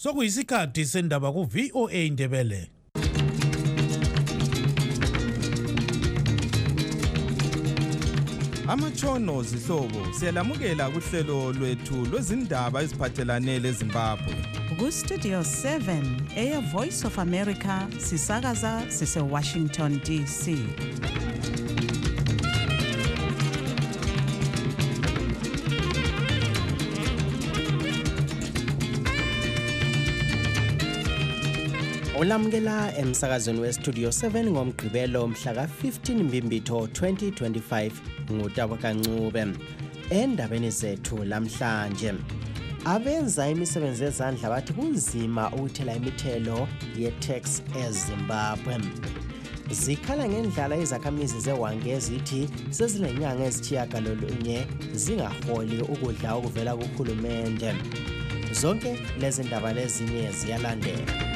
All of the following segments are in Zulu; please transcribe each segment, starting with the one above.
Sokuyisikhathi sendaba ku VOA Indebele. Amatshono zihlobo siyalamukela kuhlelo lwethu lwezindaba eziphathelane leZimbabwe. Ku Studio 7 Air Voice of America sisakaza sise Washington DC. Ulamukela emsakazweni weStudio 7 ngomgqibelo mhla ka-15 Mbimbitho 2025 nguTabo Kancube. Endabeni zethu lamhlanje, abenza imisebenzi yezandla bathi kunzima ukuthela imithelo ye-tax eZimbabwe. Zikhala ngendlala izakhamizi zeWange ezithi sezilenyanga ezithiyagalolunye zingaholi ukudla okuvela kuhulumende. Zonke lezi ndaba lezinye ziyalandela.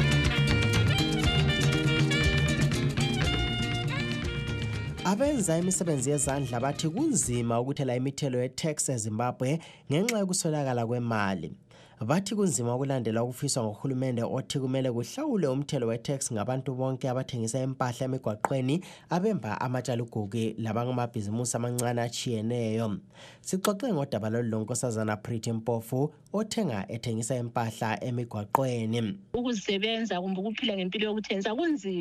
Abenza imisebenzi yezandla bathi kunzima ukuthela imithelo ye-tax eZimbabwe ngenxa yokuswelakala kwemali. Bathi kunzima ukulandela ukufiswa ngohulumende othi kumele kuhlawule umthelo we-tax ngabantu bonke abathengisa impahla emigwaqweni, abemba amatshalugugu labangamabhizimusi amancane achiyeneyo. Sixoxe ngodaba lolu lonkosazana Pretty Mpofu othenga ethengisa impahla emigwaqweni. Ukusebenza kumbe ukuphila ngempilo yokuthengisa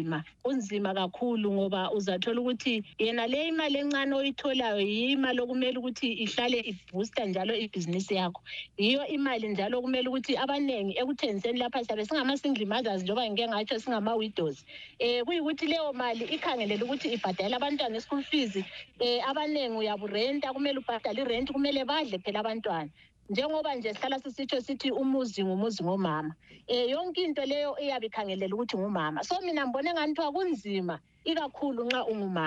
kunzima kakhulu ngoba uzathola ukuthi yena le imali encane oyitholayo yimali okumele ukuthi ihlale ibooster njalo ibhizinisi yakho. Yiyo imali njalo kumele ukuthi abanengi ekuthengiseni lapha siyabe singama-single mothers njengoba ngike ngatsho singama-widows. Kuyikuthi leyo mali ikhangelela ukuthi ibhadala abantwana i-school fees. Abanengi uyaburenta, kumele ubhadale irent, kumele badle phela abantwana. Njengoba nje sihlala sisitsho sithi umuzi ngumuzi ngomama. Yonke into leyo iyabe ikhangelela ukuthi ngumama. So mina ngibone ngathiwa kunzima ikakhulu nxa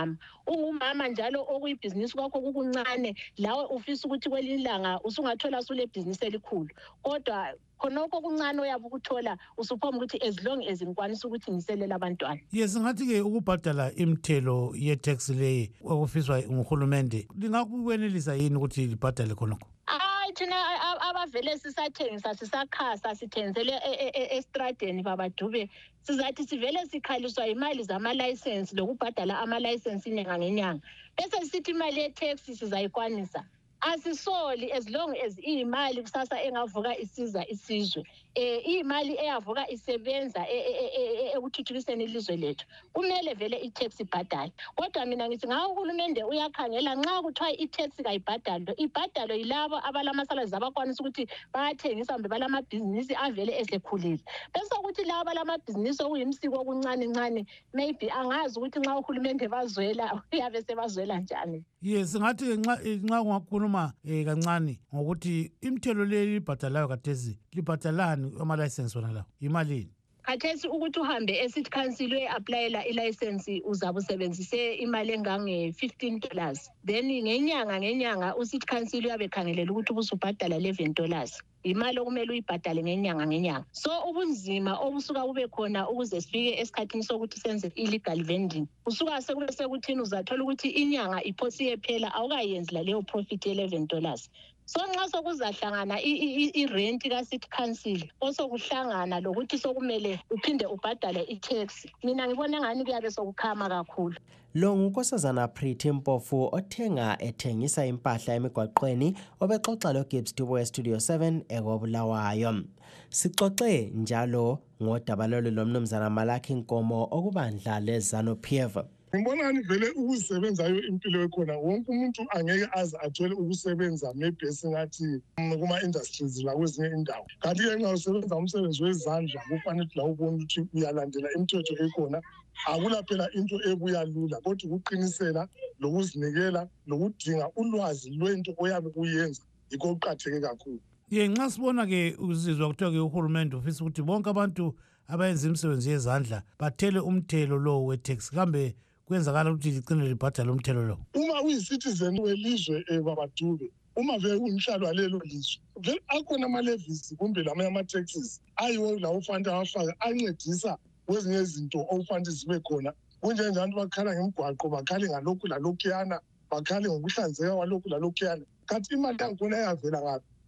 ungumama njalo okuyibhizinisi kwakho kukuncane, lawe ufisa ukuthi kwelinye ilanga usungathola sule bhizinisi elikhulu. Kodwa khonokho kuncane uyabe ukuthola usuphoma ukuthi as long as ngikwanisa ukuthi ngiselela abantwana. Yes, ngathi ke ukubhadala imithelo ye-tax leyi okufiswa nguhulumende lingakwenelisa yini ukuthi libhadale khonokho? Thina abavele sisathengisa sisakhasa sithengisele estradeni babadube sizathi sivele sikhaliswa imali zamalayisensi lokubhadala amalayisensi inyanga ngenyanga bese sithi imali ye-tax sizayikwanisa. Asisoli as long as iyimali kusasa engavuka isiza isizwe. Imali eyavuka isebenza ekuthuthukiseni ilizwe lethu. Kumele vele i-tax ibhadale. Kodwa mina ngithi uhulumende uyakhangela nxa kuthiwa i-tax kayibhadalwe. Ibhadalwe yilabo abalamasalazi abakwanisa ukuthi bayathengisa kumbe balamabhizinisi avele esekhulile. Bese ukuthi labo balamabhizinisi okuyimsiko okuncane maybe angazi ukuthi nxa uhulumende bazwela uyabe sebazwela njani. Yes, ngathi nxa kungakhuluma kancane ngokuthi imithelo le libhadalayo kathesi libhadalani ama-license wona lawo imalini? Khathesi ukuthi uhambe e-city council uye-aplayela i-license uzabe usebenzise imali engange-$15. Then ngenyanga u-city council uyabe khangelela ukuthi ubusubhadala $11. Imali okumele uyibhadale ngenyanga. So ubunzima obusuka kube khona ukuze sifike esikhathini sokuthi senze illegal vending. Usuka sekube sekuthini uzathola ukuthi inyanga iphosi yephela awukayenzi la leyo profit $11. So nxa sokuzahlangana i-rent ka-city council osokuhlangana lokuthi sokumele uphinde ubhadale i-tax, mina ngibona ngani kuyabe sokukhama kakhulu. Lo ngunkosazana Pretty Mpofu othenga ethengisa impahla emigwaqweni obexoxa loGibbs Dubo weStudio 7 ekobulawayo. Sixoxe njalo ngodaba lolu lomnumzana Malaki Nkomo okubandla leZANU-PF. Ngibona ngani vele ukusebenzayo impilo ekhona wonke umuntu angeke aze athole ukusebenza maybe esingathi kuma-industries la kwezinye indawo. Kanti-ke nxa usebenza umsebenzi wezandla kufanele la ubone ukuthi uyalandela imithetho ekhona. Akula phela into ebuya lula kodwa ukuqinisela lokuzinikela lokudinga ulwazi lwento oyabe uyenza yikho kuqakatheke kakhulu. Nxa sibona-ke uzizwa kuthiwa-ke uhulumende ufisa ukuthi bonke abantu abayenza imisebenzi yezandla bathele umthelo lo we-tax, kambe kwenzakala ukuthi ligcine libhadale umthelo lo? Uma uyi-citizen welizwe babadube, uma vele unhlalo walelo lizwe, vele akhona ama-levies kumbe lamanye ama-taxes ayiwo lawo ufanele awafake ancedisa kwezinye izinto okufanele zibe khona. Kunjenjani bakhala ngemigwaqo, bakhale ngalokhu lalokhuyana, bakhale ngokuhlanzeka kwalokhu lalokhuyana. Kanti imali yakhona iyavela ngaphi?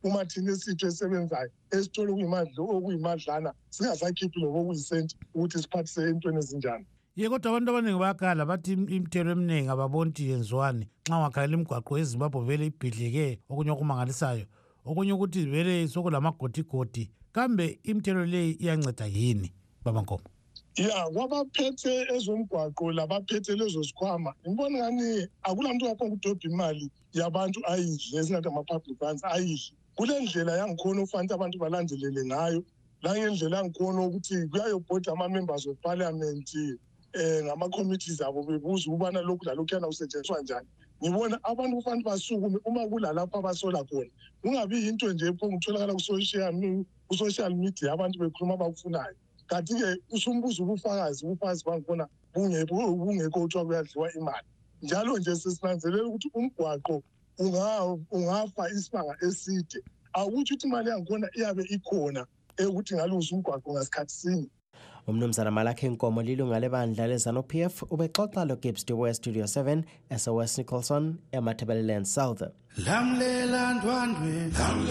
uma thina esitho esebenzayo esithole okuyimadlana singasakhiphi lokokuyisenti ukuthi siphathise entweni ezinjani. Ye kodwa abantu abaningi bayakhala bathi imithelo eminingi ababoni ukuthi yenziwani nxa ungakhalela imigwaqo eZimbabwe vele ibhidlike okunye okumangalisayo okunye ukuthi vele sokulamagodigodi kambe imithelo leyi iyanceda yini Baba Nkomo? Ya kwabaphethe ezomgwaqo labaphethe lezo zikhwama ngibona ngani akulanto lapho ukudobha imali yabantu ayidle esingathi ama-public funds ayidle kule ndlela yangikhona ufanele abantu balandelele ngayo langendlela yangikhona ukuthi kuyayobhoda ama-members of parliament ngama-committees abo bebuza ukubana lokhu lalokhuyana kusetshenziswa njani. Ngibona abantu kufanele basukume uma kulalapho abasola khona kungabi yinto nje phongutholakala ku-social media abantu bekhuluma abakufunayo. Kanti-ke usumbuza ubufakazi bangikhona bungekho kuthiwa kuyadliwa imali. Njalo nje sesinanzelela ukuthi umgwaqo ungafa isibanga eside akuthi ukuthi imali yangikhona iyabe ikhona ukuthi ngalungisa umgwaqo ngasikhathi sinye. Umnumzana Malakhe Nkomo lilunga lebandla leZANU-PF ubexoxa loGibbs Duwe Studio 7 SOS Nicholson eMatabeleland South. Lamlela ndwandwe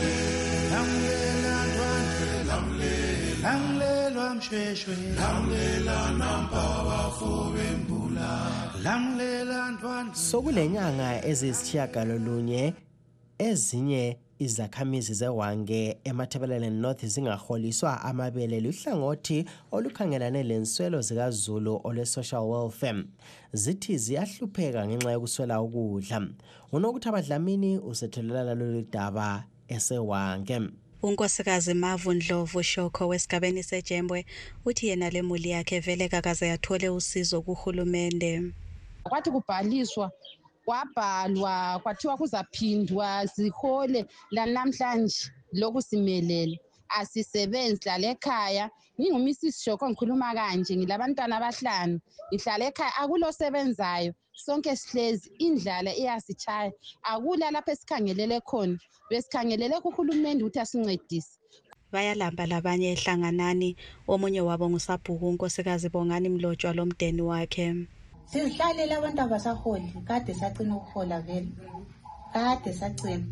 lamlelwa mshweshwe lamlela nampawa fobembula lamlela ndwandwe. Sokulenyanga eziyisitshiyagalolunye ezinye izakhamizi zeWange eMatabeleland North zingaholiswa amabele luhlangothi olukhangelane lenswelo zikaZulu ole-social welfare. Zithi ziyahlupheka ngenxa yokuswela ukudla. Unokuthi abadlamini usethelelana lolu daba eseWange. Unkosikazi Mavu Ndlovu Shoko wesigabeni seJembwe uthi yena lemuli yakhe vele kakaze yathole usizo kuhulumende. Kwathi kubhaliswa kwabhalwa kwathiwa kuzaphindwa zihole lanamhlanje lokusimelele asisebenzi la ekhaya. Ngingumisi Shoko ngikhuluma kanje ngilabantwana abahlanu ngihlala ekhaya akulosebenzayo sonke sihlezi indlala iyasichaya akula lapho esikhangelele khona besikhangelele kuhulumende ukuthi asincedise. Bayalamba labanye ehlanganani omunye wabo ngusabhuku unkosikazi Bongani Mlotshwa lomdeni wakhe. Sihlalela abantu abasaholi kade sacina ukuhola vele kade sacina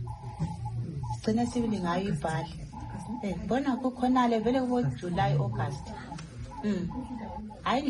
sibili ngayo ibhali bona kukhonale vele ku July August hayi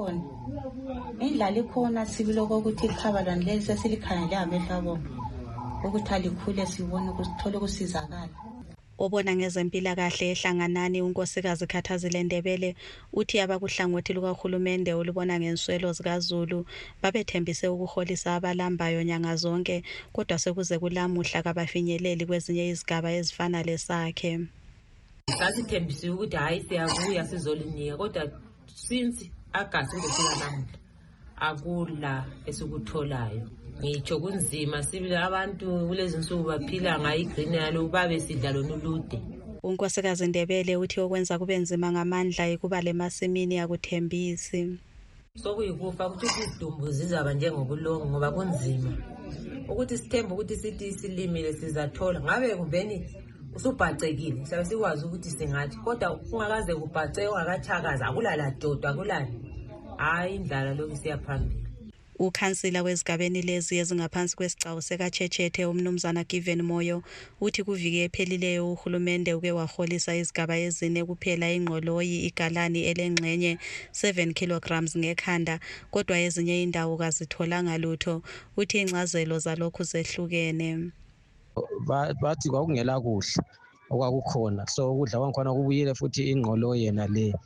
indlala ikhona sibilo kokuthi ikhabalwane leli sesilikhangele amehlo abo ukuthi alikhule sibone kusithole ukusizakala. Obona ngezempilakahle ehlanganani unkosikazi Khathazile Ndebele uthi abakuhlangothi lukahulumende olubona ngenswelo zikaZulu babethembise ukuholisa abalambayo nyanga zonke kodwa sekuze kulamuhla kabafinyeleli kwezinye izigaba ezifana lesakhe. Sasithembise ukuthi hayi siyabuya sizolinika kodwa since August ngofika namuhla akula esikutholayo. Ngitsho kunzima sibili abantu kulezi nsuku baphila ngayi green yalo babe sidla lonulude. Unkosikazi Ndebele uthi okwenza kube nzima ngamandla ikuba lemasimini akuthembisi. Sokuyikufa ukuthi isidumbu zizaba njengobulongo ngoba kunzima. Ukuthi sithembe ukuthi sithi silimile sizathola ngabe kumbeni usubhacekile sabe sikwazi ukuthi singathi kodwa ungakaze kubhaceke ungakachakaza akulala dodwa kulala. Hayi indlala lokhu siyaphambili. Ukhansila wezigabeni lezi ezingaphansi kwesigcawu sekaChechethe umnumzana Given Moyo uthi kuvike ephelileyo uhulumende uke waholisa izigaba ezine kuphela ingqoloyi igalani elengxenye 7 kilograms ngekhanda kodwa ezinye indawo kazitholanga lutho. Uthi incazelo zalokhu zehlukene. Bathi kwakungela kudla okwakukhona so ukudla kwangikhona kubuyile futhi ingqoloyi yena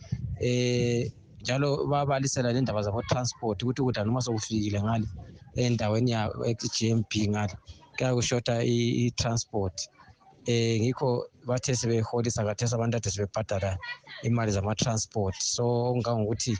le njalo babalisela nendaba zabo transport ukuthi ukudla noma sokufikile ngale endaweni ya GMB ngale kaya kushota i-transport ngikho bathe sebeholisa kathesa abantu ade sebebhadala imali zama-transport so ngangokuthi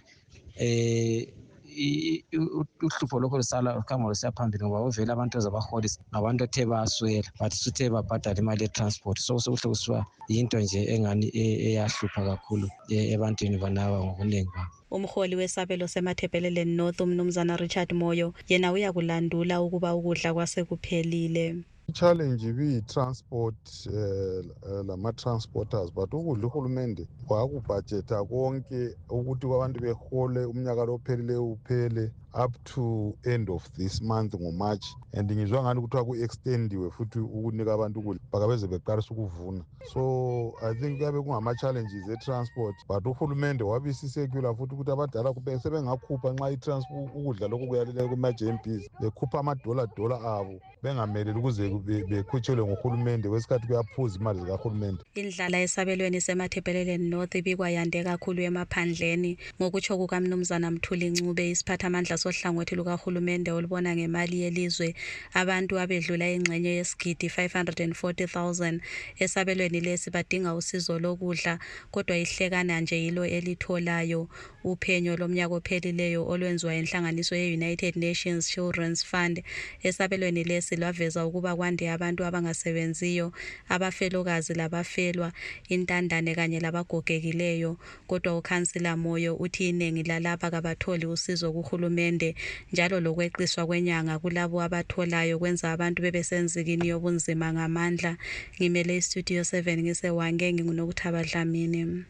uhlupho lokho lusala ukhamba lusiyaphambili ngoba uvele abantu ezabaholisa ngabantu ethe baswela bathi suthe babhadala imali ye-transport so sekuhle kusiba yinto nje engani eyahlupha kakhulu ebantwini banaba ngobuningi babo. Umholi wesabelo seMatabeleland North umnumzana Richard Moyo yena uyakulandula ukuba ukudla kwasekuphelile. Challenge transport lama-transporters but ukudla uhulumende wakubhajeta konke ukuthi abantu behole umnyaka lophelileyo uphele up to end of this month ngoMarch, and ngizwa ngani kuthiwa ku-extendiwe futhi ukunika abantu ukudla bakabeze beqalisa ukuvuna. So I think kuyabe kungama-challenges e-transport, but uhulumende wabisisekula futhi ukuthi abadala sebengakhupha nxa ukudla lokhu kuyalela kuma-JMBs bekhupha amadola abo bengameleli ukuze bekhutshelwe nguhulumende, kwesikhathi kuyaphuza imali zikahulumende. Indlala esabelweni semathebeleleni North ibikwa yande kakhulu emaphandleni. Ngokutsho kukaMnumzana Mthuli Ncube, isiphathamandla sohlangothi lukahulumende olubona ngemali yelizwe, abantu abedlula ingxenye yesigidi 540,000 esabelweni lesi badinga usizo lokudla, kodwa ihlekana nje yilo elitholayo. Uphenyo lomnyaka ophelileyo olwenziwa inhlanganiso ye-United Nations Children's Fund esabelweni lesi lwaveza ukuba kwande abantu abangasebenziyo, abafelokazi labafelwa, intandane kanye labagogekileyo. Kodwa uKhansila Moyo uthi iningi lalaba kabatholi usizo kuhulumende, njalo lokweqiswa kwenyanga kulabo abatholayo kwenza abantu bebesenzikini yobunzima ngamandla. Ngimele iStudio 7 ngisewange, nginguNokuthaba Dlamini.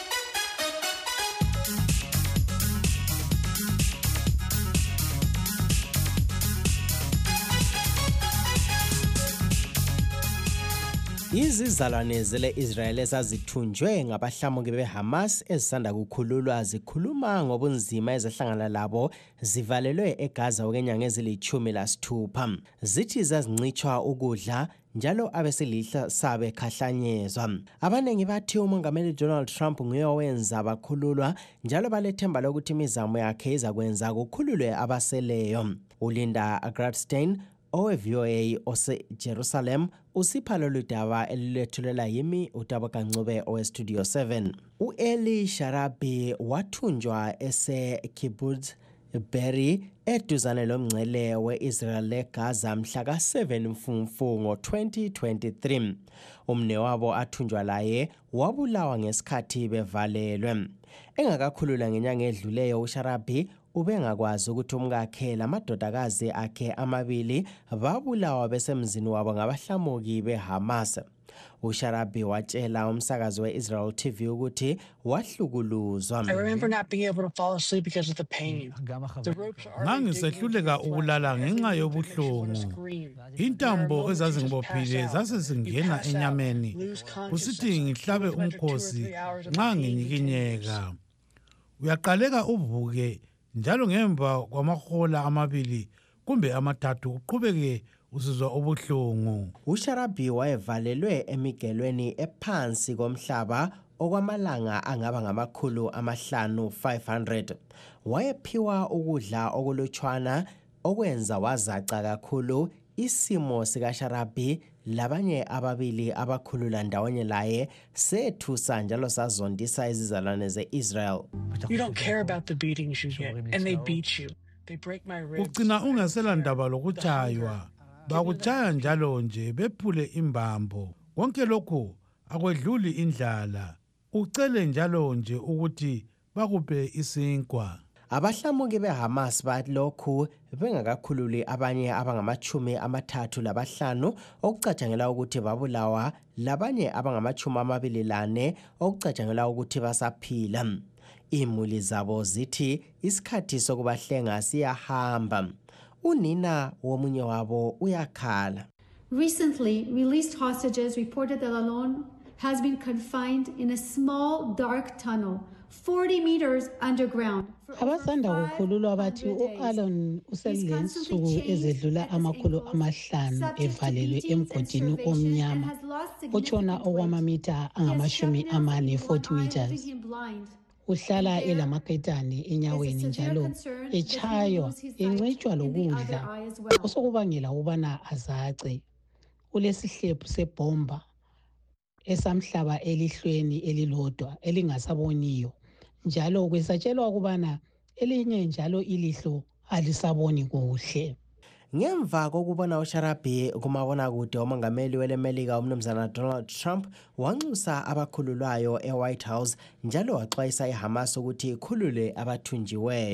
Izizalwane zele-Israel ezazithunjwe ngabahlamuki beHamas ezisanda kukhululwa zikhuluma ngobunzima ezihlangana labo zivalelwe eGaza okwenyanga ezili-16. Zithi zazincitshwa ukudla njalo abesilisa sabe khahlanyezwa. Abanengi bathi umongameli Donald Trump nguye owenza abakhululwa, njalo balethemba lokuthi imizamo yakhe izakwenza kukhululwe abaseleyo. uLinda Gradstein owe-VOA ose-Jerusalem usipha lolu daba elilethulela yimi uTabaka Ncube owe-Studio 7. U-Eli Sharabi wathunjwa ese-Kibbutz Be'eri eduzane lomngcele we-Israel leGaza mhla ka-7 Mfumfu ngo-2023. Umnewabo athunjwa laye wabulawa ngesikhathi bevalelwe. Engakakhulula ngenyanga edluleyo, uSharabi ubengakwazi ukuthi umkakhe lamadodakazi akhe amabili babulawa besemzini wabo ngabahlamuki beHamas. uSharabi watshela umsakazi we-Israel TV ukuthi wahlukuluzwa. I remember not being able to fall asleep because of the pain. Ngangisehluleka ukulala ngenxa yobuhlungu. Intambo ezazingibophile zasezingena enyameni. Kusithi ngihlabe umkhosi nxa nginyikinyeka. Uyaqaleka uvuke njalo ngemva kwamahola amabili kumbe amathathu uqhubeke usizwa ubuhlungu. uSharabi wayevalelwe emigelweni ephansi komhlaba okwamalanga angaba ngamakhulu 500. Wayephiwa ukudla okulutshwana okwenza wazaca kakhulu. Isimo sikaSharabi labanye ababili abakhulula ndawonye laye sethusa njalo sazondisa izizalwane ze-Israel. You don't care about the beatings you get, and they beat you. They break my ribs. Ugcina ungasela ndaba lokutshaywa. Bakutshaya njalo nje bephule imbambo. Konke lokhu akwedluli indlala. Ucele njalo nje ukuthi bakuphe isinkwa. Abahlamuki beHamas balokhu bengakakhululi abanye abangama-35 okucatshangela ukuthi babulawa, labanye abangama-24 okucatshangela ukuthi basaphila. Imuli zabo zithi isikhathi sokubahlenga siyahamba. Unina womunye wabo uyakhala. Recently, released hostages reported that Alon has been confined in a small dark tunnel 40 meters underground. Abasanda kukhululwa bathi u-Alon uselensuku ezedlula 500 evalelwe emgodini omnyama otshona okwamamita angama-40 meters. Uhlala elamaketane enyaweni njalo echaywa encitshwa lokudla osokubangela ukubana azace. Ulesihlephu sebhomba esamhlaba elihlweni elilodwa elingasaboniyo, njalo kwesatshelwa ukubana elinye njalo ilihlo alisaboni kuhle. Ngemva kokubona uSharabi kumabonakude, umongameli welemelika umnumzana Donald Trump wanxusa abakhululwayo eWhite House njalo waxwayisa iHamas ukuthi ikhulule abathunjiweyo.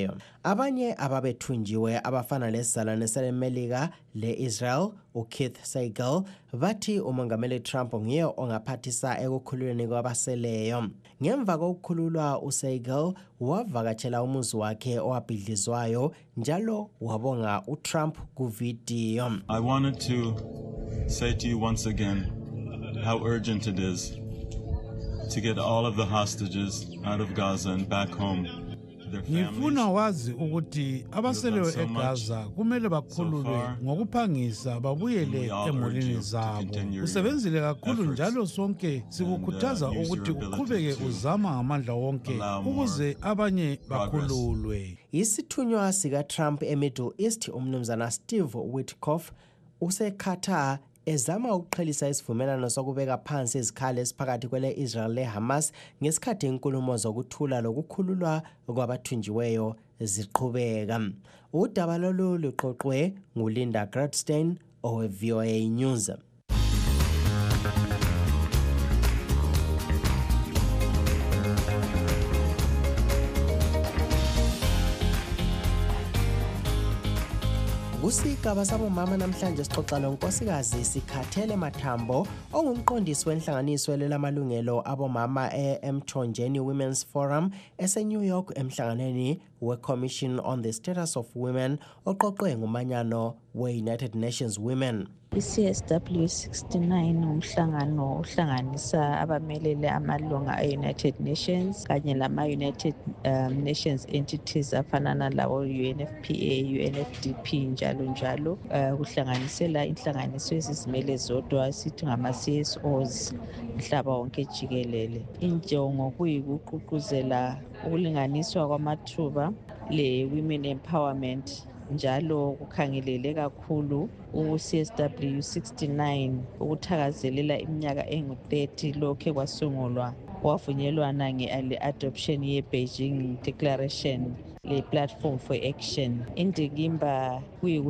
Abanye ababethunjiwe abafana lesizalwane selemelika le-Israel uKeith Sagal bathi umongameli Trump nguye ongaphathisa ekukhululweni kwabaseleyo. Ngemva kokukhululwa uSagal wavakatshela umuzi wakhe owabhidlizwayo njalo wabonga uTrump kuvidiyo. I wanted to say to you once again how urgent it is to get all of the hostages out of Gaza and back home. Ngifuna wazi ukuthi abaseleyo eGaza kumele bakhululwe ngokuphangisa babuyele emulini zabo. Usebenzile kakhulu njalo sonke sikukhuthaza ukuthi uqhubeke uzama ngamandla wonke ukuze abanye bakhululwe. Isithunywa sika-Trump eMiddle East umnumzana Steve Witkoff useQatar ezama ukuqhelisa isivumelano sokubeka phansi izikhali esiphakathi kwele-Israel le-Hamas ngesikhathi inkulumo zokuthula lokukhululwa kwabathunjiweyo ziqhubeka. Udaba lolu luqoqwe nguLinda Gradstein owe-VOA News. Kusigaba sabomama namhlanje sixoxa lonkosikazi Sikhathele Mathambo ongumqondisi wenhlanganiso lelamalungelo abomama eMthonjeni Women's Forum eseNew York emhlanganweni weCommission on the Status of Women oqoqwe ngumanyano we-United Nations Women. I-CSW 69 umhlangano uhlanganisa abamelele amalunga e-United Nations kanye lama-United Nations entities afana nalawo UNFPA, UNFDP njalo njalo. Kuhlanganisela inhlanganiso ezizimele zodwa sithi ngama-CSOs mhlaba wonke jikelele. Injongo kuyikuqhuqhuzela ukulinganiswa kwamathuba le-women empowerment njalo kukhangelele kakhulu u-CSW 69 ukuthakazelela iminyaka engu-30 lokhe kwasungulwa kwavunyelwana nge-adoption ye-Beijing Declaration le-Platform for Action. Indikimba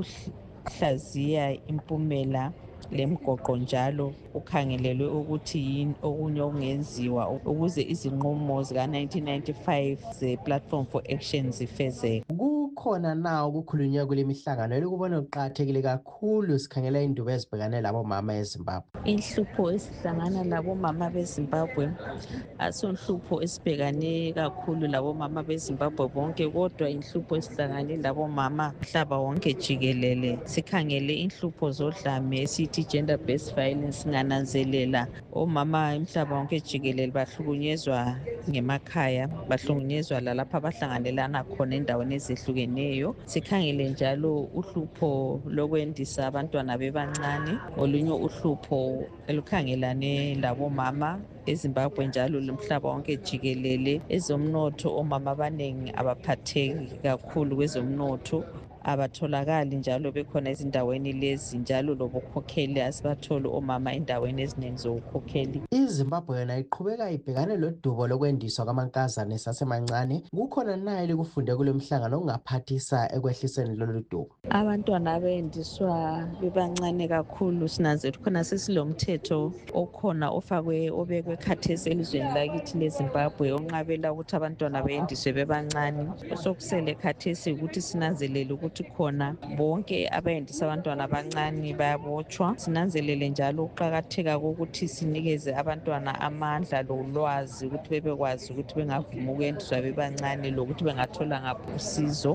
kuyikuhlaziya impumela lemgoqo njalo ukhangelelwe ukuthi yini okunye okungenziwa ukuze izinqumo zika-1995 ze-Platform for Action zifezeke. Kukhona na ukukhulunywa kule mihlangano elikubona kuqakathekile kakhulu sikhangela indubo ezibhekane labomama eZimbabwe? Inhlupho esihlangana labomama beZimbabwe asonhlupho esibhekane kakhulu labomama beZimbabwe bonke, kodwa inhlupho esihlangane labomama mhlaba wonke jikelele. Sikhangele inhlupho zodlame esithi gender based violence. Ngananzelela omama emhlaba wonke jikelele bahlukunyezwa ngemakhaya, bahlukunyezwa lalapha abahlanganelana khona endaweni ezehlukeneyo. Sikhangele njalo uhlupho lokwendisa abantwana bebancane, olunye uhlupho elukhangelane labomama eZimbabwe njalo lomhlaba wonke jikelele. Ezomnotho omama abaningi abaphatheki kakhulu kwezomnotho, abatholakali njalo bekhona ezindaweni lezi njalo lobukhokheli asibatholi omama endaweni eziningi zokukhokheli. iZimbabwe yona iqhubeka ibhekane lodubo lokwendiswa kwamankazana esasemancane. Kukhona na elikufunde kule mhlangano okungaphathisa ekwehliseni lolu dubo? Abantwana abendiswa bebancane kakhulu sinanzela khona sesilomthetho okhona obekwe khathesi elizweni lakithi leZimbabwe onqabela ukuthi abantwana bendiswe bebancane. Sokusele khathesi ukuthi sinanzelele ukuthi khona bonke abendisa abantwana abancane bayabotshwa. Sinanzelele njalo ukuqakatheka kokuthi sinikeze abantwana amandla lolwazi ukuthi bebekwazi ukuthi bengavuma ukwendiswa bebancane lokuthi bengathola ngaphi usizo,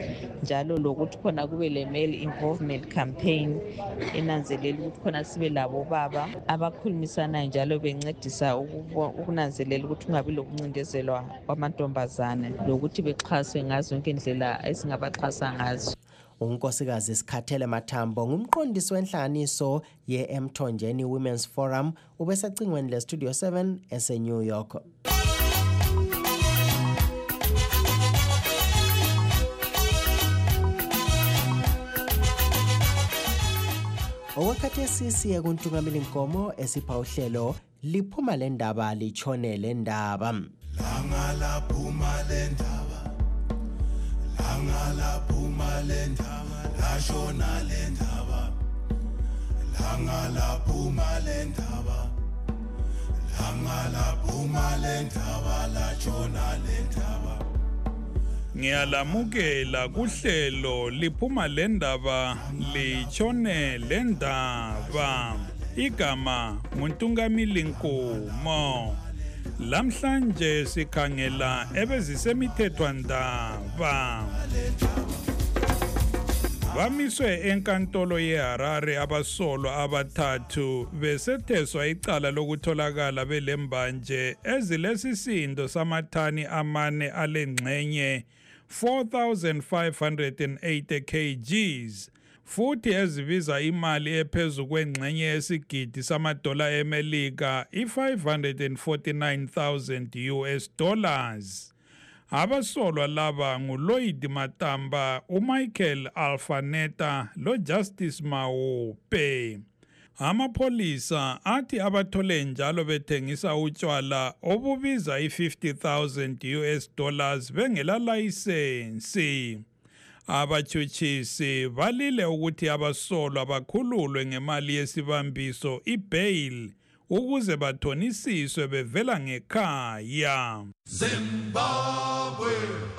njalo lokuthi khona kube le-male involvement campaign enanzelela ukuthi khona sibe labo baba abakhulumisanayo njalo bencedisa ukunanzelela ukuthi kungabi lokuncindezelwa kwamantombazane lokuthi bexhaswe ngazo zonke indlela esingabaxhasa ngazo. Unkosikazi Sikhathele Mathambo ngumqondisi wenhlanganiso ye-Mthonjeni Women's Forum ubesecingweni le-Studio 7 ese-New York. Okwakhathesi siye kuntungameli Nkomo esipha uhlelo liphuma le ndaba litshone le ndaba. Langa laphuma le ndaba, langa laphuma le ndaba, lashona le ndaba, langa laphuma le ndaba, langa laphuma le ndaba, lashona le ndaba. Ngiyalamukela kuhlelo liphuma lendaba litshone lendaba. Igama nguNtungamili Nkomo. Lamhlanje sikhangela ebezisemithethwandaba. Bamiswe enkantolo yeHarare abasolwa abathathu besetheswa icala lokutholakala belembanje ezilesisindo samathani amane alengxenye 4,580 kgs futhi ezibiza imali ephezulu kwengxenye yesigidi samadola eMelika i$549,000 US dollars. Abasolwa laba nguLloyd Matamba, uMichael Alfaneta loJustice Mawupe. Amapholisa athi abathole njalo bethengisa utshwala obubiza i$50,000 US dollars bengela layisensi. Abatshutshisi balile ukuthi abasolwa bakhululwe ngemali yesibambiso i-bail ukuze bathonisiswe bevela ngekhaya. Zimbabwe.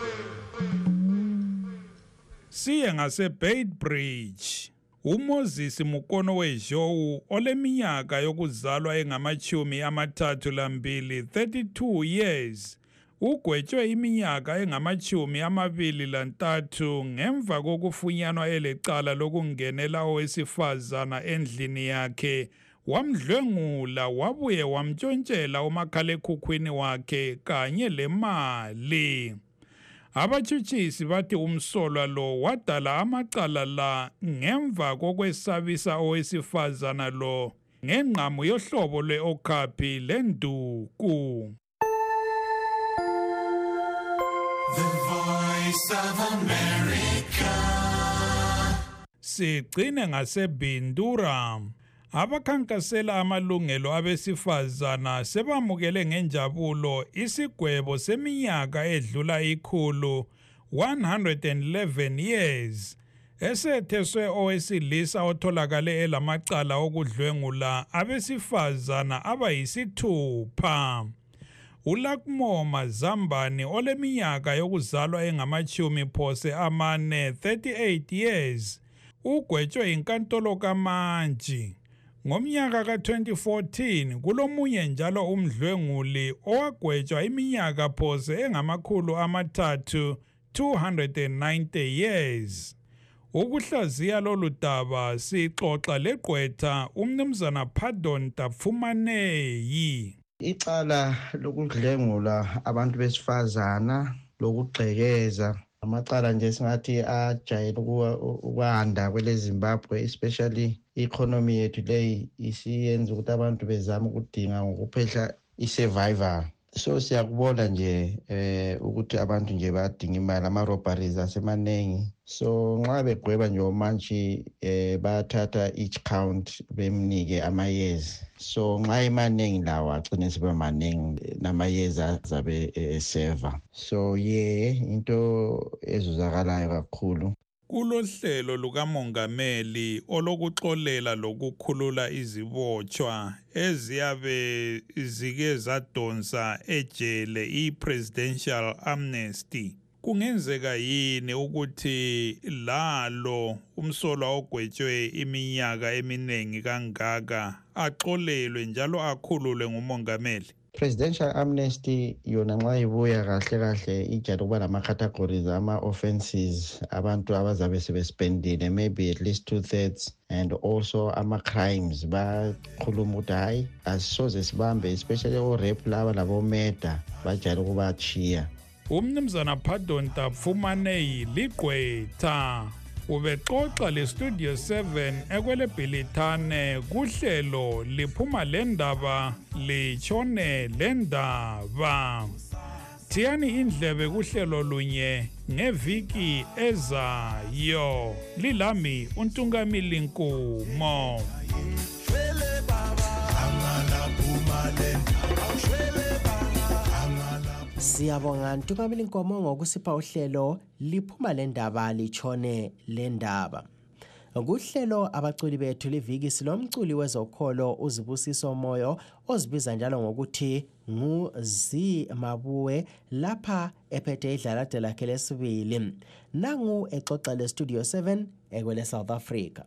Siye ngaseBeitbridge. uMoses Mukono weJowu oleminyaka yokuzalwa engama-32 32 years ugwetshwe iminyaka engama-23 ngemva kokufunyanwa elecala lokungenela owesifazana endlini yakhe wamdlwengula wabuye wamtshontshela umakhalekhukhwini wakhe kanye lemali. Abatshutshisi bathi umsolwa lo wadala amacala la ngemva kokwesabisa owesifazana lo ngengqamu yohlobo lwe-okapi lenduku. The Voice of America. Sigcine ngaseBindura. Abakhankasela amalungelo abesifazana sebamukele ngenjabulo isigwebo seminyaka edlula 111 years esetheswe owesilisa otholakale elamacala okudlwengula abesifazana abayisithupha. uLakmo Mazambane oleminyaka yokuzalwa engama-40 38 years ugwetshwe inkantolo kaMantshi. Ngomnyaka ka-2014 kulomunye njalo umdlwenguli owagwetshwa iminyaka phose engama-300 290 years. Ukuhlaziya lolu daba sixoxa legqwetha umnumzana Pardon Tapfumaneyi. Icala lokudlwengula abantu besifazana lokugxekeza amacala nje singathi ajayele ukwanda kwele Zimbabwe, especially i-economy yethu leyi isiyenza ukuthi abantu bezama ukudinga ngokuphehla i-survival. So siyakubona nje ukuthi abantu nje badinga imali, ama-robberies asemanengi. So nxa begweba nje omantshi bathatha each count bemnike amayezi. So nxa emaningi lawo agcine sibe maningi namayezi azabe seva. So into ezuzakalayo kakhulu. Kulohlelo lukamongameli olokuxolela lokukhulula izibotshwa eziyabe zike zadonsa ejele i-presidential amnesty. Kungenzeka yini ukuthi lalo umsolwa ogwetshwe iminyaka eminengi kangaka axolelwe njalo akhululwe ngumongameli? Presidential amnesty yona nxa ibuya kahle ijayele ukuba lama-categories ama-offenses abantu abazabe sebespendile maybe at least 2/3 and also ama-crimes bakhuluma ukuthi hayi asisoze sibambe especially o-rape laba labo-murder bajayele ukubatshiya. Umnumzana Pardon Tapfumaneyi ligqwetha ubexoxa leStudio 7 ekweleBhilithane kuhlelo liphuma lendaba litshone lendaba. Thiyani indlebe kuhlelo lunye ngeviki ezayo. Lilami uNtungamili Nkomo. Siyabonga Ntungamili Nkomo ngokusipha uhlelo liphuma lendaba litshone lendaba. Kuhlelo abaculi bethu liviki silomculi wezokholo uZibusiso Moyo ozibiza njalo ngokuthi nguZimabuwe lapha ephethe idlalade lakhe lesibili. Nangu exoxa le Studio 7 ekwele South Africa.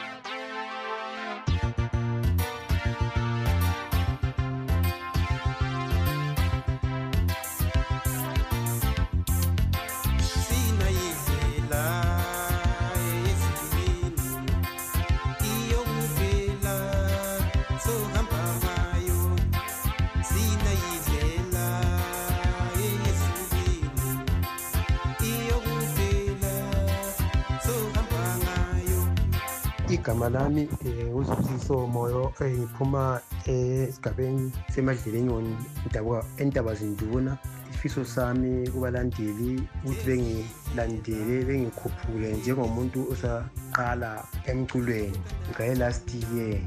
Igama lami uZibusiso Moyo ngiphuma esigabeni seMadleleni entaba zinduna. Isifiso sami kubalandeli ukuthi bengilandele bengikhuphule njengomuntu osaqala emculweni ngaye last year.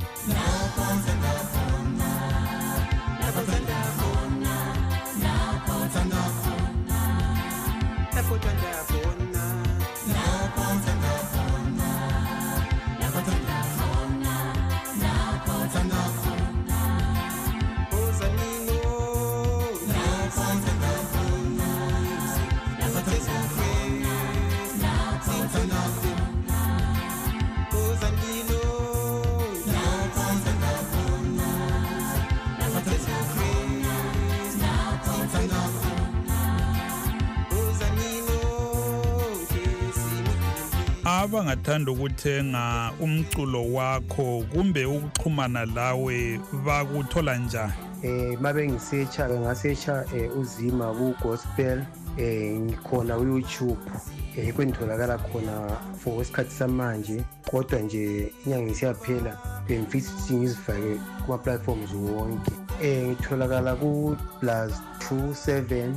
Abangathanda ukuthenga umculo wakho kumbe ukuxhumana lawe bakuthola njani? Mabengisearcha bengasearcha uZima ku gospel ngikhona ku YouTube kwentolakala khona for isikhathi samanje kodwa nje inyanga isiyaphela bengifisa ngizifake kuma platforms wonke. Ngitholakala ku +27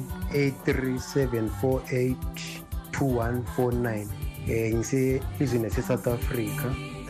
83 748 2149 ngise izweni lase-South Africa.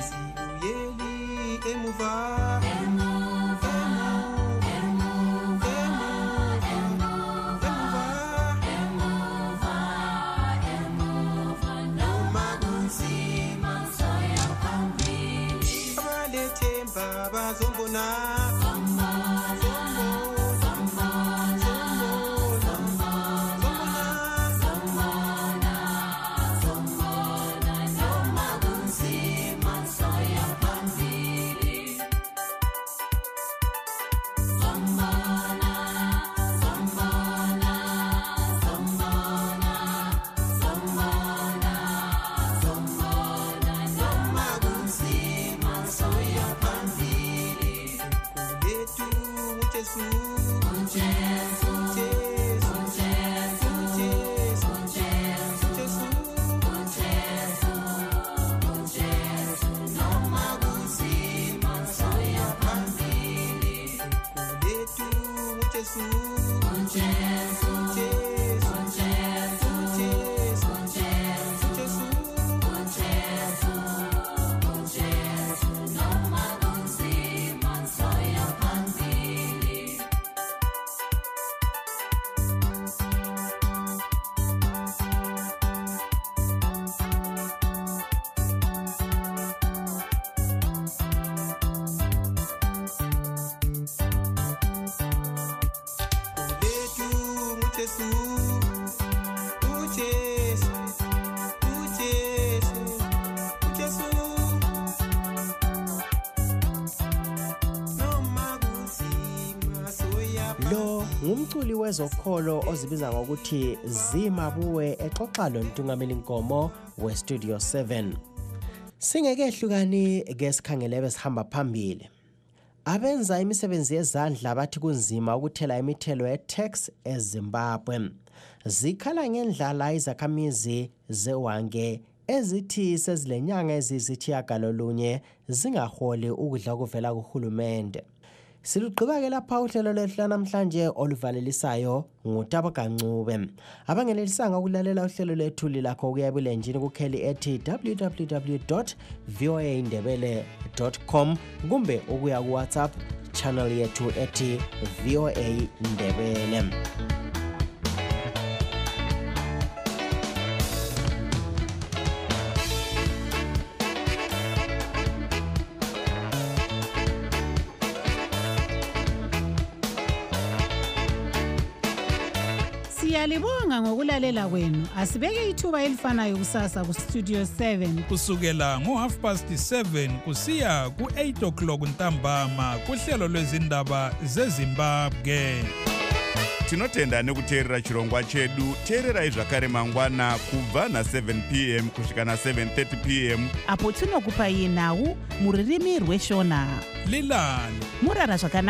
Ngumculi wezokholo ozibiza ngokuthi Zimabuwe exoxa loNtungameli Nkomo weStudio 7. Singekehlukani ke sikhangele besihamba phambili. Abenza imisebenzi yezandla bathi kunzima ukuthela imithelo ye-tax eZimbabwe. Zikhala ngendlala izakhamizi zewange ezithi sezilenyanga ezizithiyagalolunye zingaholi ukudla okuvela kuhulumende. Silugqiba-ke lapha uhlelo lwethu namhlanje oluvalelisayo nguTabakanncube. Abangenelisanga ukulalela uhlelo lwethu lilakho ukuya ebulenjini kukheli ethi www.voaindebele.com kumbe ukuya ku WhatsApp channel yethu ethi VOA Ndebele. Siyalibonga ngokulalela kwenu. Asibeke ithuba elifanayo kusasa ku Studio 7 kusukela ngo7:30 kusiya ku8:00 ntambama kuhlelo lwezindaba zeZimbabwe. Tinotenda nekuteerera chirongwa chedu. Teererai zvakare mangwana kubva na7 p.m. kusvika na7:30 p.m. apo tinokupai nhau muririmi rweshona. Lilani Murara zvakanaka.